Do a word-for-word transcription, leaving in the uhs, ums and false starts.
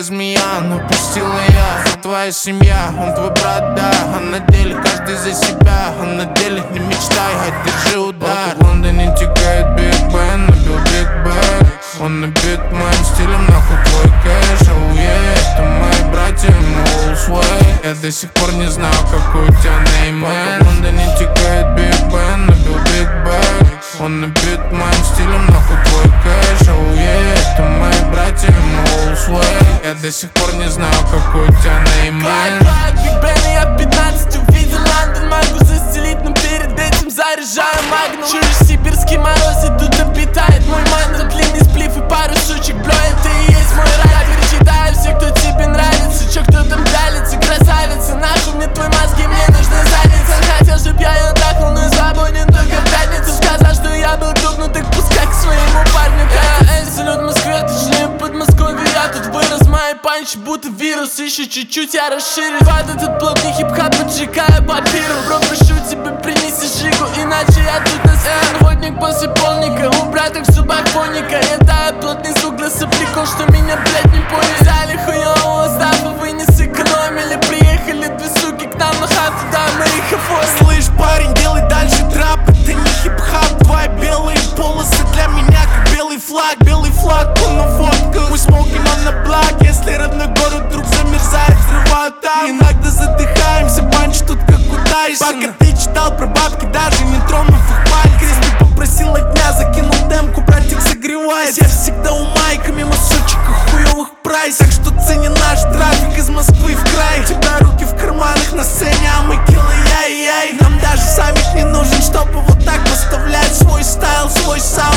твоя змея, но пустила я. Я твоя семья, он твой брат, да. А на деле каждый за себя, а на деле не мечтай, а держи удар. В Лондоне текает Биг Бен, набил Биг Бэг. Он набит моим стилем, нахуй твой кэш. Оу, yeah, это мои братья, ему Олсвей. Я до сих пор не знаю, какой у тебя неймен. В Лондоне текает Биг Бен, набил Биг Бэг. Он набит моим стилем, нахуй твой кэш. Оу, yeah, это мои братья, ему Олсвей. Я до сих пор не знаю, какой у тебя неймен. Биг Бен, и я в пятнадцать увидел Лондон. Могу застелить, но перед этим заряжаю магнум. Чуешь, сибирский мороз, и тут обитает мой ман. Длинный сплив и пару сучек, бро, это и есть мой рай. Перечитаю все, кто тебе нравится, чё кто там пялится, красавица. Нахуй мне твой мозги, мне нужна задница. Хотел, чтоб я ее трахнул, но свободен только в пятницу. Сказал, что я был друг, ну так пускай к своему парню катится. Эй, салют Москве, точнее Подмосковье. Я тут вырос, мои панчи будто вирус. Еще чуть-чуть я расширю. Под этот плотный хип-хап поджигаю папиру. Бро, прошу тебя, принеси жигу, иначе я тут на сцене. Водник после полника, у браток в зубах фоника. Это плотный звук для сопляков, что меня, блядь, не поняли. Взяли хуёвого стафа, вы не сэкономили. Приехали две суки к нам на хату, да, мы их оформили. Слышь, парень, делай дальше трап, это не хип-хап. Твои белые полосы для меня как белый флаг. Белый флаг, он на водках, мы смоким on the block. Если родной город вдруг замерзает, взрывают там. Иногда задыхаемся, банч тут как у Тайсона. Пока ты читал про бабки, даже не тронув их пальцем. Ты попросил огня, закинул демку, братик согревается. Я всегда у майка, мимо сучек и хуёвых прайсов. Так что цени наш трафик из Москвы в край. У тебя руки в карманах на сцене, а мы киллы, яй-яй. Нам даже самих не нужен, чтобы вот так поставлять свой стайл, свой саунд.